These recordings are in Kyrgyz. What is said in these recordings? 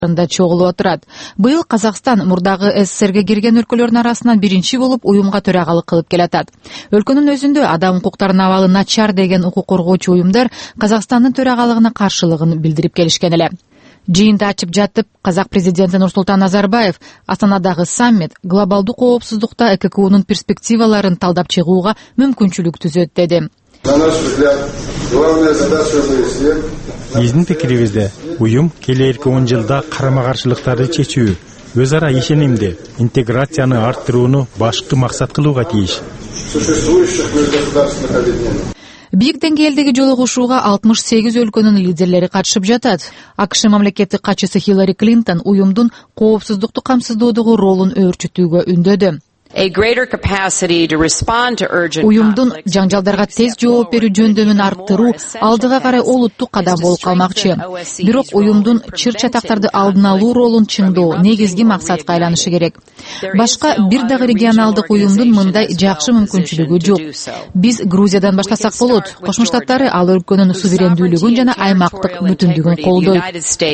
чогулуп отурат. Быйыл Казакстан мурдагы СССРге кирген өлкөлөрдүн арасынан биринчи болуп уюмга төрагалык кылып келатат. Өлкөнүн өзүндө адам укуктарынын абалы начар деген укук коргоочу уюмдар Казакстандын төрагалыгына каршылыгын билдирип келишкен эле. Жыйынды ачып жатып, Казак президенти Нурсултан Назарбаев Астанадагы саммит глобалдуу коопсуздукта ЭККУнун перспективаларын талдап чыгууга мүмкүнчүлүк түзөт деди. Биздин пикирибизде, уюм келерки 10 жылда карама-каршылыктарды чечүү, өз ара ишенимди, интеграцияны арттырууну башкы максат кылууга тийиш. Бийик деңгээлдеги жолугушууга 68 өлкөнүн лидерлери катышып жатат. АКШ мамлекеттик катчысы Хиллари Клинтон уюмдун коопсуздукту камсыздоодогу ролун өөрчүтүүгө үндөдү. Уюмдун жаңжалдарга тез жооп берүү жөндөмүн арттыруу алдыга карай олуттук кадам болуп калмакчы. Бирок уюмдун чыр-чатактарды алдын алуу ролун чыңдоо негизги максатка айланышы керек. Башка бир дагы регионалдык уюмдун мындай жакшы мүмкүнчүлүгү жок. Биз Грузиядан баштасак болот. Кошмо Штаттары ал өлкөнүн суверендүүлүгүн жана аймактык бүтүндүгүн колдойт.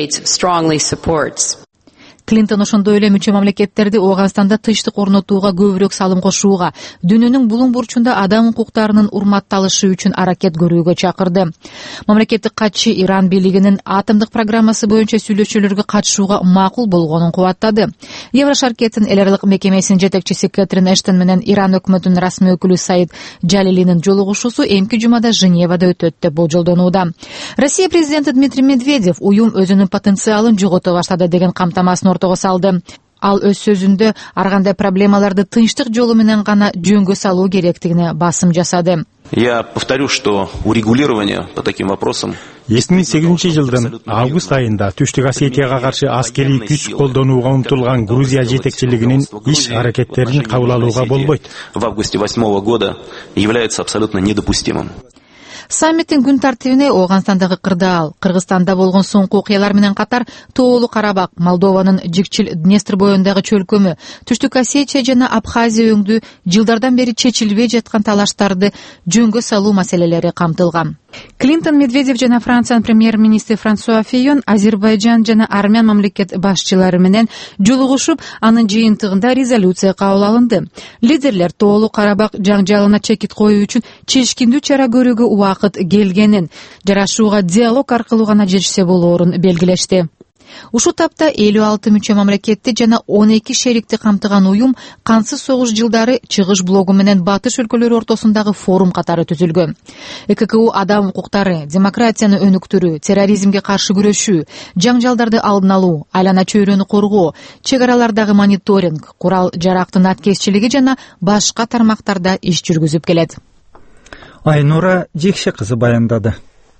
Клинтон ошондой эле мүчө мамлекеттерди Ооганстанда тынчтык орнотууга көбүрөөк салым кошууга, дүйнөнүн булуң бурчунда адам укуктарынын урматталышы үчүн аракет көрүүгө чакырды. Мамлекеттик катчы Иран бийлигинин атомдук программасы боюнча сүйлөшүүлөргө катышууга макул болгонун кубаттады. Еврошаркеттин эл аралык мекемесинин жетекчиси Кэтрин Эштон менен Иран өкмөтүнүн расмий өкүлү Саид Джалилинин жолугушуусу эмки жумада Женевада өтөт деп болжолдонууда. Россия президенти Дмитрий Медведев уюм өзүнүн потенциалын жогото баштады деген камтамасын ортого салды. Ал өз сөзүндө ар кандай проблемаларды тынчтык жолу менен гана жөнгө салуу керектигине басым жасады. Я повторю, что урегулирование по таким вопросам 2008-жылдын август айында Түштүк Осетияга каршы аскерий күч колдонууга умтулган Грузия жетекчилигинин иш аракеттерин кабыл алууга болбойт. В августе 2008 года является абсолютно недопустимым. Саммиттин күн тартибине Ооганстандагы кырдаал, Кыргызстанда болгон соңку окуялар менен катар Тоолу Карабак, Молдованын жикчил Днестр боюндагы чөлкөмү, Түштүк Осетия жана Абхазия өңдүү жылдардан бери чечилбей жаткан талаштарды жөнгө салуу маселелери камтылган. Клинтон, Медведев жана Франциянын премьер-министри Франсуа Фийон Азербайжан жана Армян мамлекет башчылары менен жолугушуп, анын жыйынтыгында резолюция кабыл алынды. Лидерлер Тоолу Карабак жаңжалына чекит коюу үчүн чечкиндүү чара көрүүгө убакыт келгенин, жарашууга диалог аркылуу гана жетишсе болоорун белгилешти. Ушул тапта 56 мүчө мамлекетти жана 12 шерикти камтыган уюм кансыз согуш жылдары чыгыш блогу менен батыш өлкөлөрү ортосундагы форум катары түзүлгөн. ЭККУ адам укуктары, демократияны өнүктүрүү, терроризмге каршы күрөшүү, жаңжалдарды алдын алуу, айлана чөйрөнү коргоо, чек аралардагы мониторинг, курал жарактын аткезчилиги жана башка тармактарда иш жүргүзүп келет. Айнура Жекше кызы баяндады.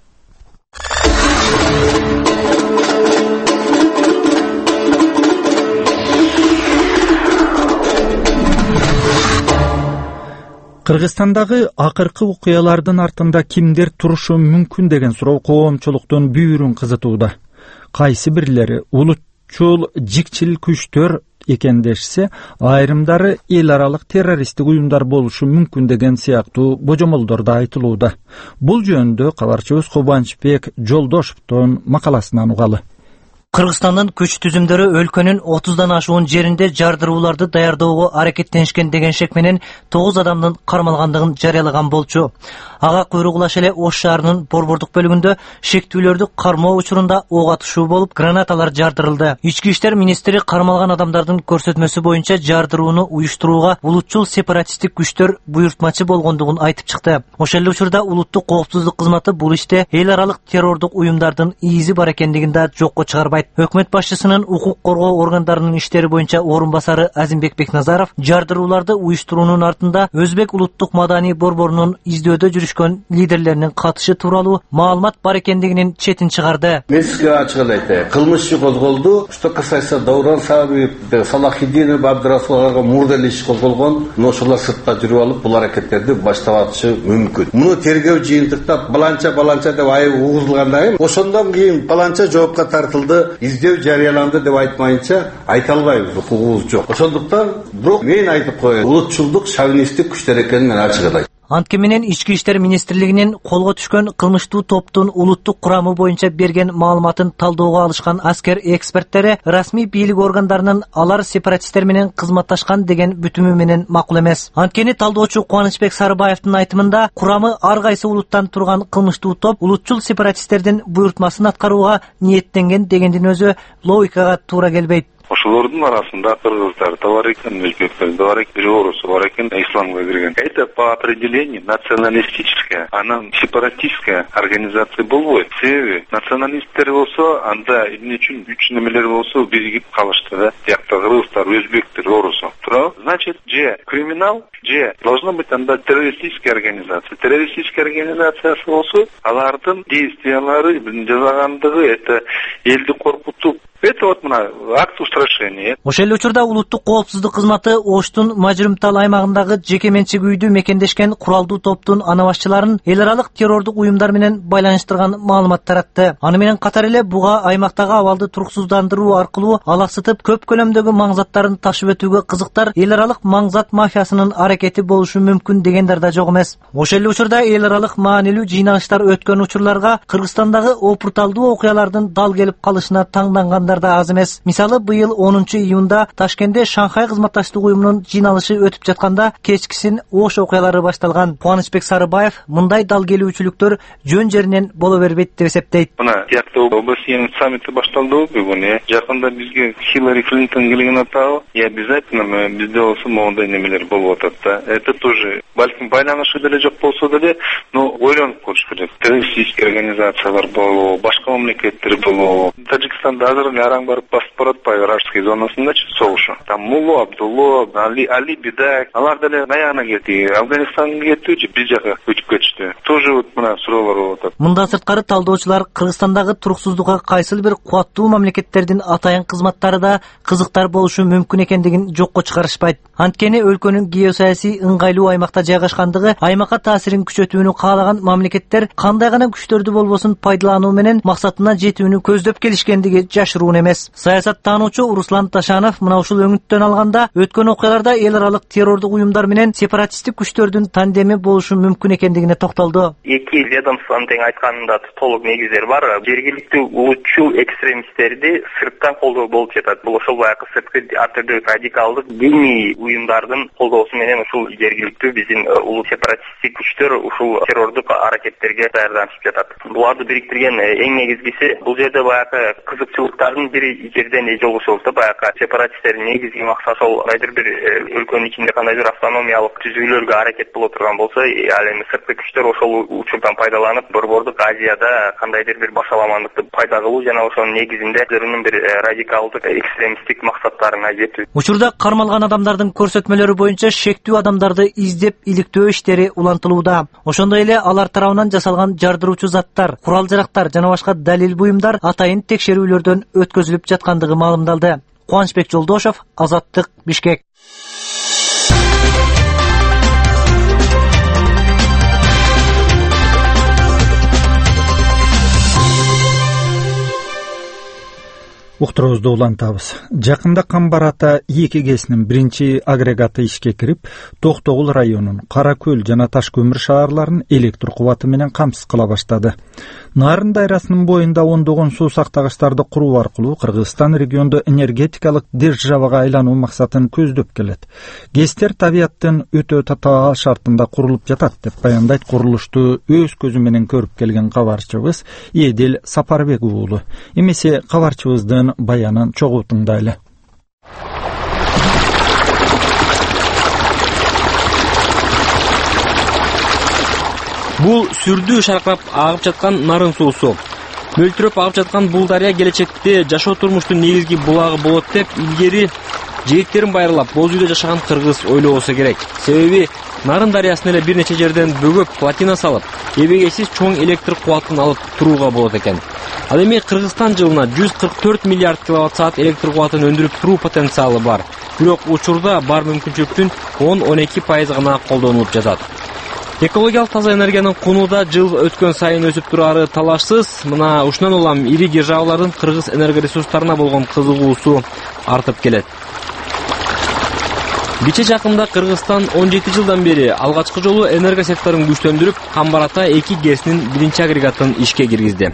Кыргызстандагы акыркы окуялардын артында кимдер турушу мүмкүн деген суроо коомчулуктун бүйүрүн кызытууда. Кайсы бирлери улутчул жикчил күчтөр экендешсе, айрымдары эл аралык террористтик уюмдар болушу мүмкүн деген сыяктуу божомолдорду айтылууда. Бул жөнүндө кабарчыбыз Кубанычбек Жолдошевдун макаласынан угалы. Кыргызстандын күч түзүмдөрү өлкөнүн 30дан ашуун жеринде жардырууларды даярдоого аракеттенишкен деген шек менен 9 адамдын кармалгандыгын жарыялаган болчу. Ага куйругулаш эле Ош шаарынын борбордук бөлүгүндө шектүүлөрдү кармоо учурунда ок атышуу болуп, гранаталар жардырылды. Ички иштер министри кармалган адамдардын көрсөтмөсү боюнча жардырууну уюштурууга улутчул сепаратисттик күчтөр буйртмачы болгондугун айтып чыкты. Ошол эле учурда улуттук коопсуздук кызматы бул иште эл аралык террордук уюмдардын изи бар экендигин да жокко чыгарбайт. Өкмөт башчысынын укук коргоо органдарынын иштери боюнча орун басары Азимбек Бекназаров жардырууларды уюштуруунун артында Өзбек улуттук маданий борборунун издөдө жүрүшкөн лидерлеринин катышы тууралуу маалымат бар экендигинин четин чыгарды. Мен сизге ачык эле айтайын. Кылмыш козголду. Что касается Дауран Сабиев, Салахиддинов, Абдырасулга мурда эле иш козголгон. Ошолор сыртта жүрүп алып, бул аракеттерди баштап атышы мүмкүн. Муну тергөө жыйынтыктап баланча деп айып угузулгандан кийин, ошондон кийин баланча жоопко тартылды. Издөө жарыяланды деп айтмайынча айта албайбыз, укугубуз жок. Ошондуктан бирок мен айтып коеюн, улутчулдук шовинисттик күчтөр экенин мен ачык айтайын. Анткени менен Ички иштер министрлигинин колго түшкөн кылмыштуу топтун улуттук курамы боюнча берген маалыматын талоого алышкан аскер эксперттери расмий бийлик органдарынын алар сепаратисттер менен кызматташкан деген бүтүмү менен макул эмес. Анткени талдоочу Кубанычбек Сарыбаевдин айтымында курамы ар кайсы улуттан турган кылмыштуу топ улутчул сепаратисттердин буйртмасын аткарууга ниеттенген дегендин өзү логикага туура келбейт. Ошолордун арасында кыргыздар да бар экен, өзбектер да бар экен, бир орусу бар экен, исламга кирген. Это по определению националистическая, анан сепаратистская организация болбойт. Себеби националисттер болсо, анда эмне үчүн үч немелер болсо биригип калышты да. Тиякта кыргыздар, өзбектер, орусу. Туурабы? Значит, же криминал, же должна быть анда террористическая организация. Террористическая организациясы болсо, алардын действиялары, жасагандыгы это элди коркутуп, это вот мына акт устрашения. Ошол эле учурда улуттук коопсуздук кызматы Оштун Мажрымтал аймагындагы жеке менчик үйдү мекендешкен куралдуу топтун анабашчыларын эл аралык террордук уюмдар менен байланыштырган маалымат таратты. Аны менен катар эле буга аймактагы абалды туруксуздандыруу аркылуу алаксытып көп көлөмдөгү маңзаттарын ташып өтүүгө кызыктар эл аралык маңзат мафиясынын аракети болушу мүмкүн дегендер да жок эмес. Ошол эле учурда эл аралык маанилүү жыйналыштар өткөн учурларга Кыргызстандагы опурталдуу окуялардын дал келип калышына таңданган да аз эмес. Мисалы, быйыл 10-июнда Ташкентте Шанхай кызматташтык уюмунун жыйналышы өтүп жатканда кечкисин Ош окуялары башталган. Кубанычбек Сарыбаев мындай дал келүүчүлүктөр жөн жеринен боло бербейт деп эсептейт. Мына тиякта ОБСЕнин саммити башталды бүгүн. Жакында бизге Хиллари Клинтон келген атабы, и обязательно бизде болсо моундай немелер болуп атат да. Это тоже балким байланышы деле жок болсо деле, но ойлонуп көрүш керек. Террористический организациялар болобу, башка мамлекеттер болобу. Тажикстанда азыр араң барып басып баратпайбы Вражеский зонасындачы согушу. Там Мулло, Абдулло, Али Бидай, алар деле наягына кетти. Афганистанга кеттичи, биз жака өтүп кетишти. Тоже вот мына суроолор болуп атат. Мында сырткары талдоочулар Кыргызстандагы туруксуздукка кайсыл бир кубаттуу мамлекеттердин атайын кызматтары да кызыктар болушу мүмкүн экендигин жокко чыгарышпайт. Анткени өлкөнүн геосаясий ыңгайлуу аймакта жайгашкандыгы аймакка таасирин күчөтүүнү каалаган мамлекеттер кандай гана күчтөрдү болбосун пайдалануу менен максатына жетүүнү көздөп келишкендиги жашыруун эмес. Саясаттануучу Руслан Ташанов мына ушул өңүттөн алганда өткөн окуяларда эл аралык террордук уюмдар менен сепаратисттик күчтөрдүн тандеми болушу мүмкүн экендигине токтолду. Эки ведомствонун тең айтканында толук негиздер бар. Жергиликтүү улутчул экстремисттерди сырттан колдоо болуп жатат. Бул ошол баягы сырткы ар түрдүү радикалдык диний уюмдардын колдоосу менен ушул жергиликтүү биздин улуу сепаратисттик күчтөр ушул террордук аракеттерге даярданышып жатат. Буларды бириктирген эң негизгиси бул жерде баягы кызыкчылыктардын бир жерден жолугушуу да, баягы сепаратисттердин негизги максаты ошол кандайдыр бир өлкөнүн ичинде кандайдыр автономиялык түзүүлөргө аракет боло турган болсо, ал эми сырткы күчтөр ошол учурдан пайдаланып, Борбордук Азияда кандайдыр бир башаламандыкты пайда кылуу жана ошонун негизинде өзүнүн бир радикалдык экстремисттик максаттарына жетүү. Учурда кармалган адамдардын көрсөтмөлөрү боюнча шектүү адамдарды издеп иликтөө иштери улантылууда. Ошондой эле алар тарабынан жасалган жардыруучу заттар, курал-жарактар жана башка далил буюмдар атайын текшерүүлөрдөн өткөзүлүп жаткандыгы маалымдалды. Кубанычбек Жолдошов, Азаттык, Бишкек. Уктуруубузду улантабыз. Жакында Камбар ата 2 ГЭСнин биринчи агрегаты ишке кирип, Токтогул районунун Кара Көл жана Таш көмүр шаарларын электр кубаты менен камсыз кыла баштады. Нарын дайрасынын боюнда ондогон суу сактагычтарды куруу аркылуу Кыргызстан региондо энергетикалык державага айлануу максатын көздөп келет. ГЭСтер табияттын өтө татаал шартында курулуп жатат деп баяндайт курулушту өз көзү менен көрүп келген кабарчыбыз Эдил Сапарбек уулу. Эмесе кабарчыбыздын баянын чогуу тыңдайлы. Бул сүрдүү шаркырап агып жаткан нарын суусу. Мөлтүрөп агып жаткан бул дарыя келечекте жашоо турмуштун негизги булагы болот деп илгери жээктерин байырлап боз үйдө жашаган кыргыз ойлобосо керек. Себеби Нарын дарыясын эле бир нече жерден бөгөп плотина салып, эбегейсиз чоң электр кубатын алып турууга болот экен. Ал эми Кыргызстан жылына 144 миллиард киловатт-саат электр кубатын өндүрүп туруу потенциалы бар. Бирок учурда бар мүмкүнчүлүктүн 10-12% гана колдонулуп жатат. Экологиялык таза энергиянын куну да жыл өткөн сайын өсүп турары талашсыз. Мына ушундан улам ири державалардын кыргыз энергоресурстарына болгон кызыгуусу артып келет. Кече жакында Кыргызстан 17 жылдан бери алгачкы жолу энерго секторун күчтөндүрүп, Камбар-Ата 2 ГЭСинин 1 агрегатын ишке киргизди.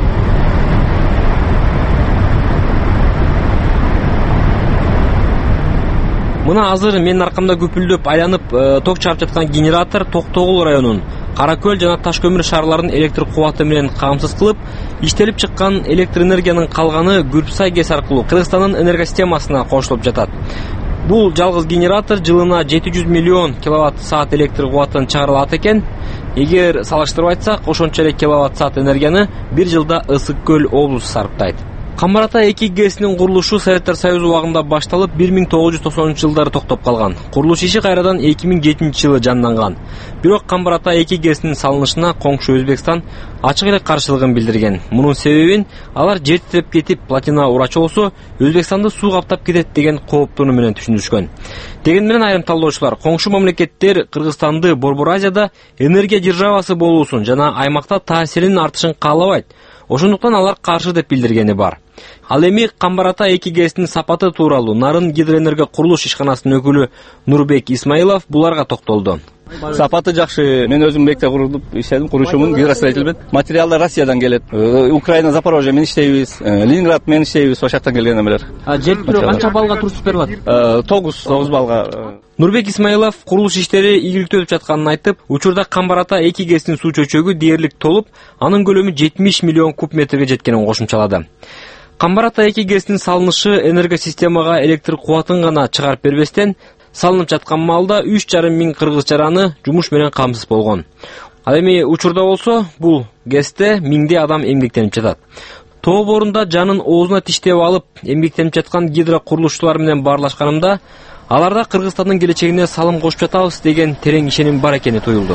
Мына азыр менин аркамда көпүлдөп айланып ток чыгарып жаткан генератор Токтогул районунун Каракөл жана Ташкөмүр шаарларын электр кубаты менен камсыз кылып, иштелип чыккан электр энергиянын калганы Гүрпсай ГЭС аркылуу Кыргызстандын энергосистемасына кошулуп жатат. Бул жалгыз генератор жылына 700 миллион киловатт-саат электр кубатын чыгара алат экен. Эгер салыштырып айтсак, ошончо эле киловатт-саат энергияны бир жылда Ысык көл облусу сарптайт. Камбар-Ата 2 ГЭСинин курулушу Советтер Союзу убагында башталып, 1990-жылдары токтоп калган. Курулуш иши кайрадан 2007-жылы жанданган. Бирок Камбар-Ата 2 ГЭСинин салынышына коңшу Өзбекстан ачык эле каршылыгын билдирген. Мунун себебин алар жер тиреп кетип, плотина урачы болсо, Өзбекстанды суу каптап кетет деген кооптонуу менен түшүндүрүшкөн. Деген менен айрым талдоочулар коңшу мамлекеттер Кыргызстанды Борбор Азияда энергия державасы болуусун жана аймакта таасиринин артышын каалабайт. Ошондуктан алар каршы деп билдиргени бар. Ал эми Камбар-Ата 2 ГЭСинин сапаты тууралуу Нарын гидроэнерго курулуш ишканасынын өкүлү Нурбек Исмаилов буларга токтолду. Сапаты жакшы. Мен өзүм бекте курулуп иштедим, курушумун, гидростроительмен. Материалдар Россиядан келет. Украина, Запорожье менен иштейбиз, Ленинград менен иштейбиз, ошол жактан келген эмелер. Жер түрү канча балга турсуп берилат? 9 балга. Нурбек Исмаилов курулуш иштери ийгиликтүү өтүп жатканын айтып, учурда Камбар-Ата 2 ГЭСинин суу чөчөгү дээрлик толуп, анын көлөмү 70 миллион куб метрге жеткенин кошумчалады. Камбар-Ата 2 ГЭСинин салынышы энергосистемага электр кубатын гана чыгарып бербестен, салынып жаткан маалда 3,5 миң кыргыз-чараны жумуш менен камсыз болгон. Ал эми учурда болсо, бул ГЭСте миңдей адам эмгектенип жатат. Тоо борунда жанын оозуна тиштеп алып, эмгектенип жаткан гидрокурулушчулар менен баарлашканымда, аларда Кыргызстандын келечегине салым кошуп жатабыз деген терең ишеним бар экени туюлду.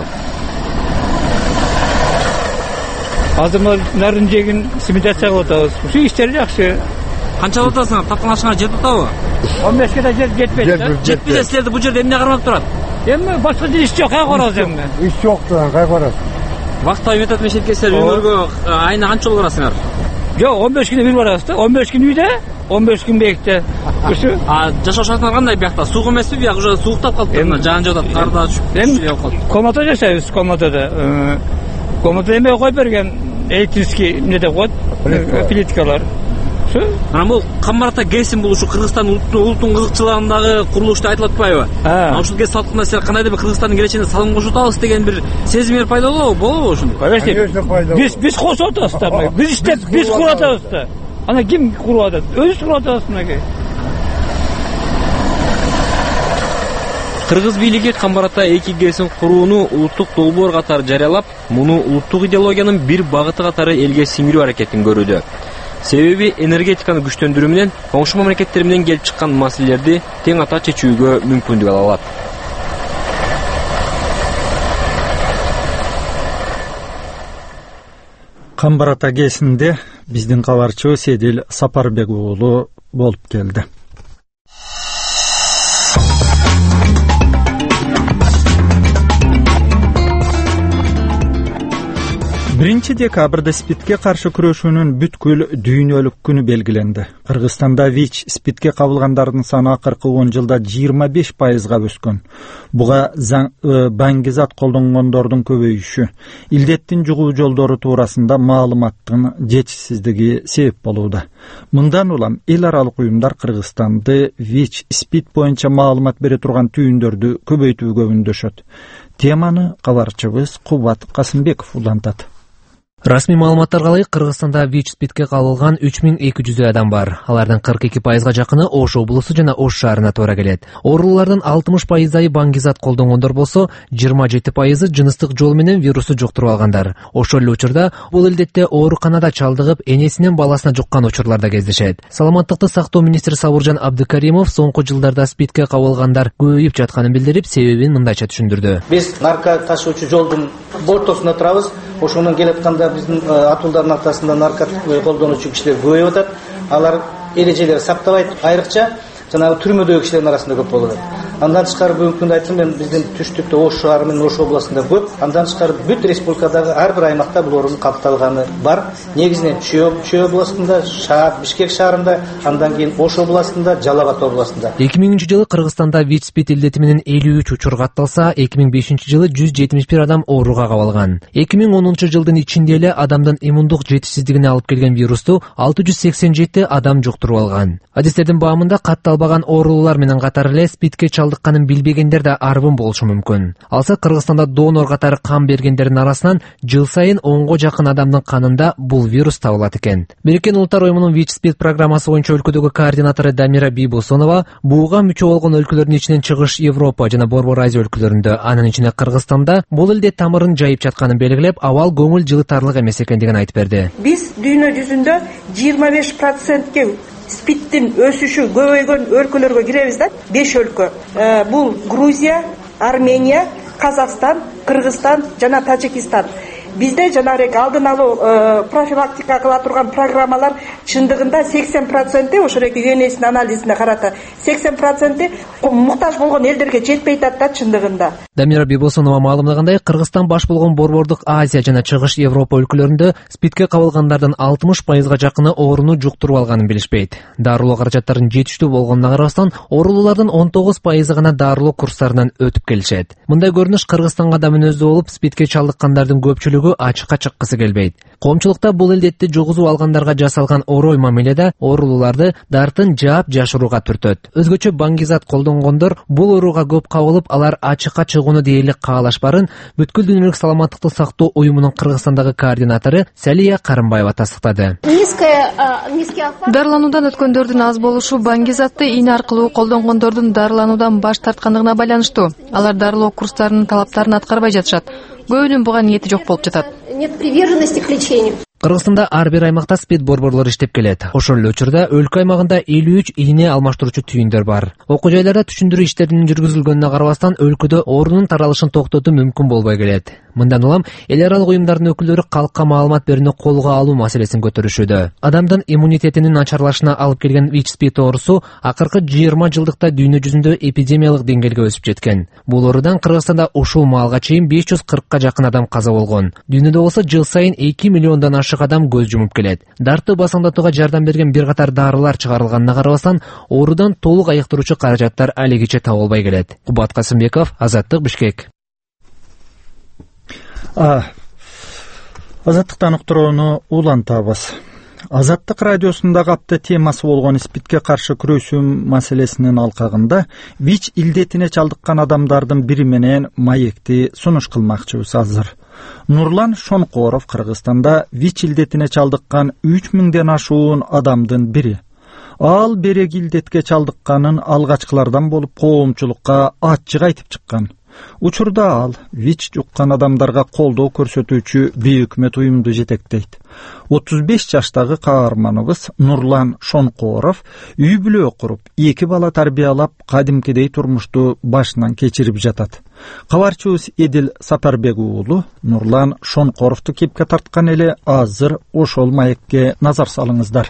Азыр нарын жегин симитация кылып атабыз. Ушу иштер жакшы. Канча алып атасыңар? Тапканашыңар жетип атабы? 15 да жер жетпейт. Жетпесе силерди бул жерде эмне кармап турат? Эми башка иш жок, кай карабыз эми? Иш жок да, кай карабыз? Вакытта метод мешеткесилер үйлөргө айына канча жолу барасыңар? Жок, 15 күндө бир барабыз да. 15 күн үйдө, 15 күн бекте. Ушу. Жашоо шартыңар кандай биякта? Суук эмеспи? Бияк уже сууктап калыптыр. Жаан жатат, карда түшүп. Комната жашайбыз, комнатада. Комната эме коюп берген электрический эмнеде коет, плиткалар. Ана бул Камбар-Ата ГЭСин бул ушу Кыргызстан улуттун кызыкчылыгындагы курулуш деп айтылып атпайбы? Ушул ГЭС салыптырда силер кандайдыр бир Кыргызстандын келечегине салым кошуп атабыз деген бир сезимдер пайда болобу ошондой? Конечно, биз кошуп атабыз да. Биз иштеп, биз куруп атабыз да. Ана ким куруп атат? Өзүбүз куруп атабыз мынакей. Кыргыз бийлиги Камбар-Ата 2 ГЭСин курууну улуттук долбоор катары жарыялап, муну улуттук идеологиянын бир багыты катары элге сиңирүү аракетин көрүүдө. Себеби энергетиканы күчтөндүрүү менен коңшу мамлекеттер менен келип чыккан маселелерди тең ата чечүүгө мүмкүндүк ала алат. Камбар-Ата ГЭСинде биздин кабарчыбыз Седил Сапарбек уулу болуп келди. 1 декабрда СПИДке каршы күрөшүүнүн бүткүл дүйнөлүк күнү белгиленди. Кыргызстанда ВИЧ СПИДке кабылгандардын саны акыркы 10 жылда 25%га өскөн. Буга баңгизат колдонгондордун көбөйүшү, илдеттин жугуу жолдору туурасында маалыматтын жетишсиздиги себеп болууда. Мындан улам эл аралык уюмдар Кыргызстанды ВИЧ СПИД боюнча маалымат бере турган түйүндөрдү көбөйтүүгө үндөшөт. Теманы кабарчыбыз Кубат Касымбеков улантат. Расмий маалыматтарга ылайык, Кыргызстанда ВИЧ СПИДке кабылган 3200 адам бар. Алардын 42%га жакыны Ош облусу жана Ош шаарына туура келет. Оорулардын 60%ы баңгизат колдонгондор болсо, 27%ы жыныстык жол менен вирусту жуктуруп алгандар. Ошол эле учурда бул илдетте ооруканада чалдыгып, энесинен баласына жуккан учурлар да кездешет. Саламаттыкты сактоо министри Сабуржан Абдыкаримов соңку жылдарда СПИДке кабылгандар көбөйүп жатканын билдирип, себебин мындайча түшүндүрдү. Биз нарко ташуучу жолдун ортосунда турабыз. Ошондон келип атканда биздин атуулдардын ортосунда наркотик колдонуучу кишилер көбөйүп атат. Алар эрежелерди сактабайт, айрыкча жанагы түрмөдөгү кишилердин арасында көп болуп атат. Андан тышкары бүгүнкү күндө айттым мен биздин түштүктө Ош шаары менен Ош областында көп. Андан тышкары бүт республикадагы ар бир аймакта бул оорунун катталганы бар. Негизинен Чүй областында, Бишкек шаарында, андан кийин Ош областында, Жалал Абад областында. 2000-жылы Кыргызстанда ВИЧ-СПИД илдети менен 53 учур катталса, 2005-жылы 171 адам ооруга кабылган. 2010-жылдын ичинде эле адамдын иммундук жетишсиздигине алып келген вирусту 687 адам жуктуруп алган. Адистердин баамында катталбаган оорулар менен катар эле СПИДке чалдыкканын билбегендер да арбын болушу мүмкүн. Алса Кыргызстанда донор катары кан бергендердин арасынан жыл сайын 10го жакын адамдын канында бул вирус табылат экен. Бириккен Улуттар уюмунун ВИЧ-СПИД программасы боюнча өлкөдөгү координатору Дамира Бийбосонова бууга мүчө болгон өлкөлөрдүн ичинен Чыгыш Европа жана Борбор Азия өлкөлөрүндө, анын ичинде Кыргызстанда бул илде тамырын жайып жатканын белгилеп, абал көңүл жылытарлык эмес экендигин айтып берди. Биз дүйнө жүзүндө 25%ке СПИДтин өсүшү көбөйгөн өлкөлөргө киребиз да. 5 өлкө. Бул Грузия, Армения, Казакстан, Кыргызстан жана Тажикстан. Бизде жанагы алдын алуу профилактика кыла турган программалар чындыгында 80% ошондой ЮНЕС анализине карата 80% муктаж болгон элдерге жетпей атат да чындыгында. Дамира Бибосонова маалымдагандай, Кыргызстан баш болгон Борбордук Азия жана Чыгыш Европа өлкөлөрүндө СПИДке кабылгандардын 60%га жакыны ооруну жуктуруп алганын билишпейт. Дарылоо каражаттарынын жетиштүү болгонуна карабастан, оорулуулардын 19% гана дарылоо курстарынан өтүп келишет. Мындай көрүнүш Кыргызстанга да мүнөздүү болуп, СПИДке чалдыккандардын көпчүлүгү ачыкка чыккысы келбейт. Коомчулукта бул илдетти жугузуп алгандарга жасалган орой мамиледе оорулууларды дартын жаап жашырууга түртөт. Өзгөчө баңгизат колдонгондор бул ооруга көп кабылып, алар ачыкка чыгууну дээрлик каалашпарын бүткүл дүйнөлүк саламаттыкты сактоо уюмунун Кыргызстандагы координатору Салия Карымбаева тастыктады. Дарылануудан өткөндөрдүн аз болушу баңгизатты ийне аркылуу колдонгондордун дарылануудан баш тарткандыгына байланыштуу. Алар дарылоо курстарынын талаптарын аткарбай жатышат. Көбүнүн буга ниети жок болуп жатат. Нет приверженности к лечению. Кыргызстанда ар бир аймакта СПИД борборлору иштеп келет. Ошол эле учурда өлкө аймагында 53 ийне алмаштыруучу түйүндөр бар. Окуу жайларда түшүндүрүү иштеринин жүргүзүлгөнүнө карабастан, өлкөдө оорунун таралышын токтотуу мүмкүн болбой келет. Мындан улам эл аралык уюмдардын өкүлдөрү калкка маалымат берүүнү колго алуу маселесин көтөрүшүүдө. Адамдын иммунитетинин начарлашына алып келген ВИЧ-СПИД оорусу акыркы 20 жылдыкта дүйнө жүзүндө эпидемиялык деңгээлге өсүп жеткен. Бул оорудан Кыргызстанда ушул маалга чейин 540 жакын адам каза болгон. Дүйнөдө болсо жыл сайын 2 миллиондон ашык адам көз жумуп келет. Дартты басаңдатууга жардам берген бир катар дарылар чыгарылганына карабастан, оорудан толук айыктыруучу каражаттар алегиче табылбай келет. Кубат Касымбеков, Азаттык, Бишкек. Азаттыктан уктурууну улантабыз. Азаттык радиосундагы апта темасы болгон СПИДке каршы күрөшүү маселесинин алкагында ВИЧ илдетине чалдыккан адамдардын бири менен маекти сунуш кылмакчыбыз азыр. Нурлан Шонкоров Кыргызстанда ВИЧ илдетине чалдыккан 3000ден ашуун адамдын бири. Ал берек илдетке чалдыкканын алгачкылардан болуп коомчулукка ачык айтып чыккан. Учурда ал ВИЧ жуккан адамдарга колдоо көрсөтүүчү бейөкмөт уюмду жетектейт. 35 жаштагы каарманыбыз Нурлан Шонкоров үй бүлө куруп, 2 бала тарбиялап, кадимкидей турмушту башынан кечирип жатат. Кабарчыбыз Эдил Сапарбек уулу Нурлан Шонкоровду кепке тарткан эле азыр ошол маекке назар салыңыздар.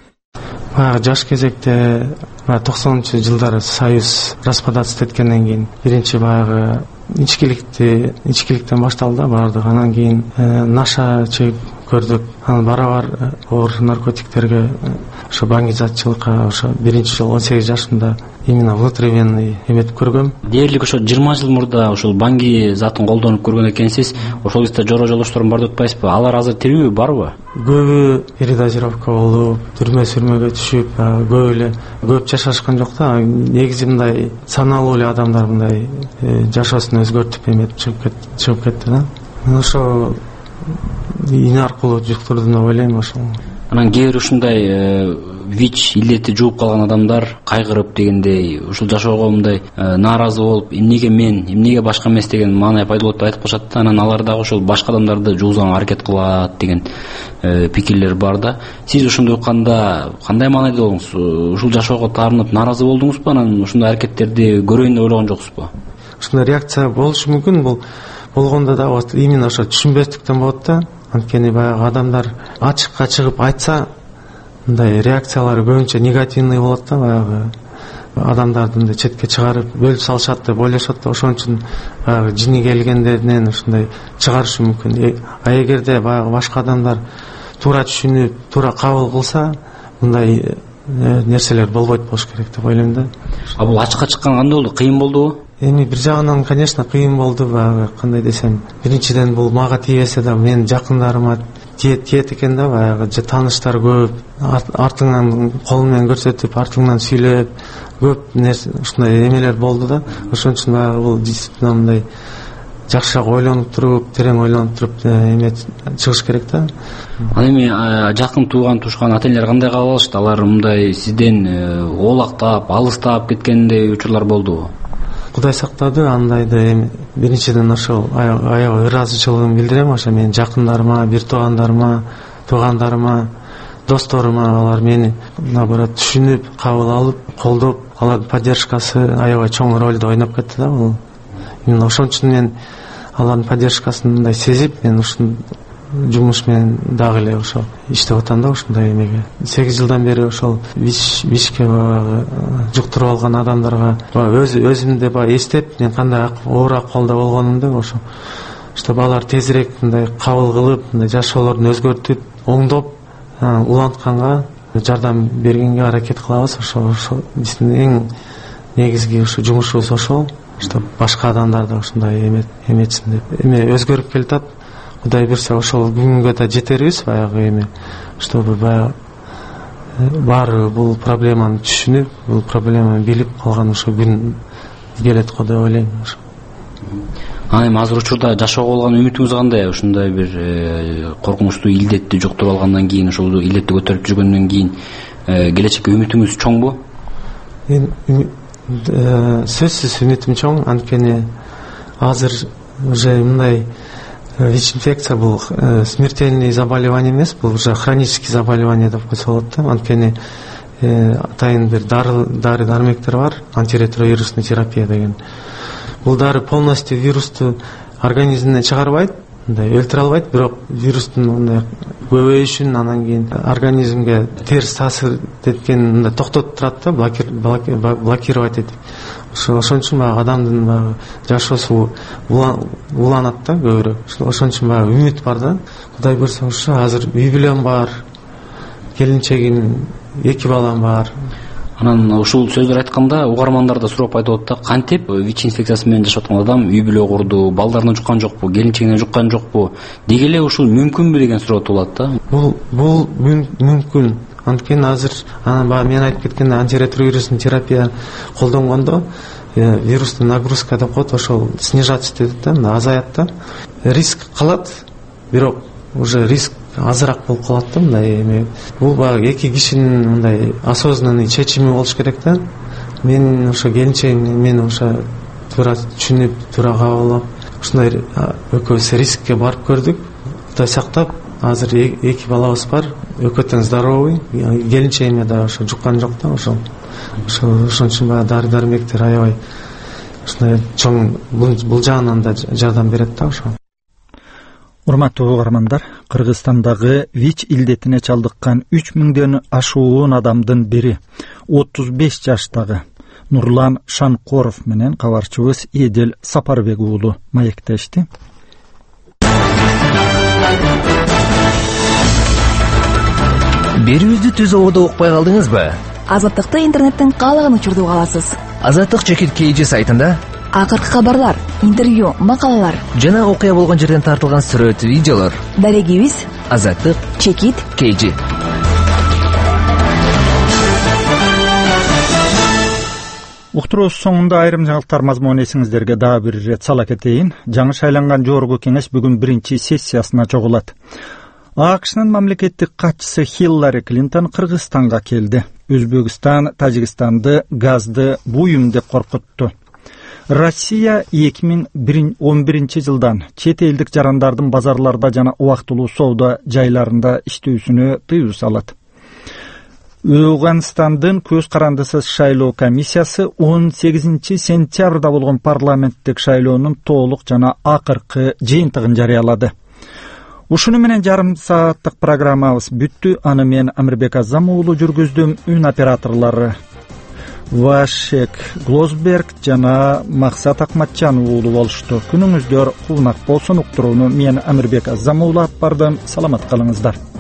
Жаш кезекте 90-жылдары Союз распадаться эткенден кийин биринчи баягы ичкиликтен башталды бардык. Анан кийин наша чегип көрдүк. Анан бара-бар оор наркотиктерге, ошо баңгизатчылыкка, ошо биринчи жолу 18 жашымда именно внутривенный эметип көргөм. Дээрлик ошо 20 жыл мурда ошол банги затын колдонуп көргөн экенсиз. Ошол кезде жора жолдошторум бар деп атпайсызбы? Алар азыр тирүүбү, барбы? Көбү передозировка болуп, түрмө-сүрмөгө түшүп, көп жашашкан жок да. Негизи мындай саналуу эле адамдар мындай жашоосун өзгөртүп эметип чыгып кетти да. Ошо ийне аркылуу жуктурдум деп ойлойм ошол. Анан кээ бир ушундай ВИЧ илдети жууп калган адамдар кайгырып дегендей, ушул жашоого мындай нааразы болуп, эмнеге мен, эмнеге башка эмес деген маанай пайда болот деп айтып калышат да. Анан алар дагы ошол башка адамдарды жуузганга аракет кылат деген пикирлер бар да. Сиз ошондой укканда кандай маанайда болдуңуз? Ушул жашоого таарынып нааразы болдуңузбу? Анан ушундай аракеттерди көрөйүн деп ойлогон жоксузбу? Ушундай реакция болушу мүмкүн. Бул болгондо да именно ошо түшүнбөстүктөн болот да. Анткени баягы адамдар ачыкка чыгып айтса, мындай реакциялары көбүнчө негативный болот да, баягы адамдарды да четке чыгарып бөлүп салышат деп ойлошот да, ошон үчүн баягы жини келгендеринен ушундай чыгарышы мүмкүн. А эгерде баягы башка адамдар туура түшүнүп, туура кабыл кылса, мындай нерселер болбойт болуш керек деп ойлойм да. А бул ачыкка чыккан кандай болду? Кыйын болдубу? Эми бир жагынан, конечно, кыйын болду. Баягы кандай десем, биринчиден бул мага тийбесе да менин жакындарыма тиет экен да. Баягы тааныштар көп, артыңан кол менен көрсөтүп, артыңан сүйлөп, көп нерсе ушундай эмелер болду да. Ошон үчүн баягы бул действительно мындай жакшыраак ойлонуп туруп, терең ойлонуп туруп эме чыгыш керек да. Ал эми жакын тууган тушкан ата-энелер кандай кабыл алышты? Алар мындай сизден оолактап, алыстап кеткендей учурлар болдубу? Кудай сактады, андайды эми биринчиден ошол аябай ыраазычылыгымды билдирем ошо менин жакындарыма, бир туугандарыма, досторума. Алар мени наоборот түшүнүп, кабыл алып, колдоп, алардын поддержкасы аябай чоң ролду ойноп кетти да. Бул именно ошон үчүн мен алардын поддержкасын мындай сезип, мен ушун жумуш менен дагы эле ошол иштеп атам да. Ушундай эмеге 8 жылдан бери ошол ВИЧке жуктуруп алган адамдарга өзүмдү эстеп, мен кандай оор акыбалда болгонумду ошо чтобы алар тезирээк мындай кабыл кылып, мындай жашоолорун өзгөртүп, оңдоп, улантканга жардам бергенге аракет кылабыз. Ошо биздин эң негизги ушу жумушубуз ошол, чтобы башка адамдар да ушундай эметсин деп. Эме өзгөрүп келатат. Кудай берсе ошол күнгө да жетербиз. Баягы эми чтобы баары бул проблеманы түшүнүп, бул проблеманы билип калган ошо күн келет го деп ойлойм. Эми азыр учурда жашоого болгон үмүтүңүз кандай? Ушундай бир коркунучтуу илдетти жуктуруп алгандан кийин, ошол илдетти көтөрүп жүргөндөн кийин келечекке үмүтүңүз чоңбу? Сөзсүз үмүтүм чоң. Анткени азыр уже мындай ВИЧ-инфекция бул смертельный заболевание эмес, бул уже хронический заболевание деп койсо болот да. Анткени атайын бир дары дармектер бар, антиретровирусный терапия деген. Бул дары полностью вирусту организмден чыгарбайт, мындай өлтүрө албайт, бирок вирустун мындай көбөйүшүн, анан кийин организмге терс таасир эткенин мындай токтотуп турат да, блокировать этип. Ошон үчүн адамдын жашоосу уланат да көбүрөөк. Ошон үчүн үмүт бар да. Кудай берсе ошо азыр үй бүлөм бар, келинчегим, 2 балам бар. Анан ушул сөздөр айтканда угармандарда суроо пайда болот да, кантип ВИЧ инфекциясы менен жашап аткан адам үй бүлө курду, балдарынан жуккан жокпу, келинчегинен жуккан жокпу, деги эле ушул мүмкүнбү деген суроо туулат да. Бул мүмкүн. Анткени азыр мен айтып кеткендей антиретровирусный терапия колдонгондо вирустун нагрузка деп коет, ошол снижаться этет да, азаят да. Риск калат, бирок уже риск азыраак болуп калат да. Мындай эми бул баягы эки кишинин мындай осознанный чечими болуш керек да. Мен ошо келинчегим мени ошо туура түшүнүп, туура кабыл алып, ушундай экөөбүз рискке барып көрдүк. Кудай сактап, азыр 2 балабыз бар, экөө тең здоровый, келинчегиме да ошо жуккан жок да. Ошон үчүн дары дармектер аябай ушундай чоң бул жагынан да жардам берет да. Ошо урматтуу угармандар, Кыргызстандагы ВИЧ илдетине чалдыккан 3000ден ашуун адамдын бири 35 жаштагы Нурлан Шанкоров менен кабарчыбыз Эдел Сапарбек уулу маектешти. Берүүбүздү түз ободо укпай калдыңызбы? Азаттыкты интернеттен каалаган учурда уга аласыз. Азаттык чекит KG сайтында акыркы кабарлар, интервью, макалалар жана окуя болгон жерден тартылган сүрөт, видеолор. Дарегибиз Азаттык чекит KG. Уктуруубуз соңунда айрым жаңылыктар мазмунун эсиңиздерге дагы бир ирет сала кетейин. Жаңы шайланган жогорку кеңеш бүгүн 1-сессиясына чогулат. АКШнын мамлекеттик катчысы Хиллари Клинтон Кыргызстанга келди. Өзбекстан, Тажикстанды газды буюм деп коркутту. Россия 2011-жылдан чет элдик жарандардын базарларда жана убактылуу соода жайларында иштөөсүнө тыюу салат. Ауганстандын көз карандысыз шайлоо комиссиясы 18 сентябрда болгон парламенттик шайлоонун толук жана акыркы жыйынтыгын жарыялады. Ушуну менен жарым сааттык программабыз бүттү. Аны мен Амирбек Азам уулу жүргүздүм. Үн операторлору Вашек Глосберг жана Максат Акматжан уулу болушту. Күнүңүздөр кулунак болсун. Уктурууну мен Амирбек Азамулла алып бардым. Саламат калыңыздар.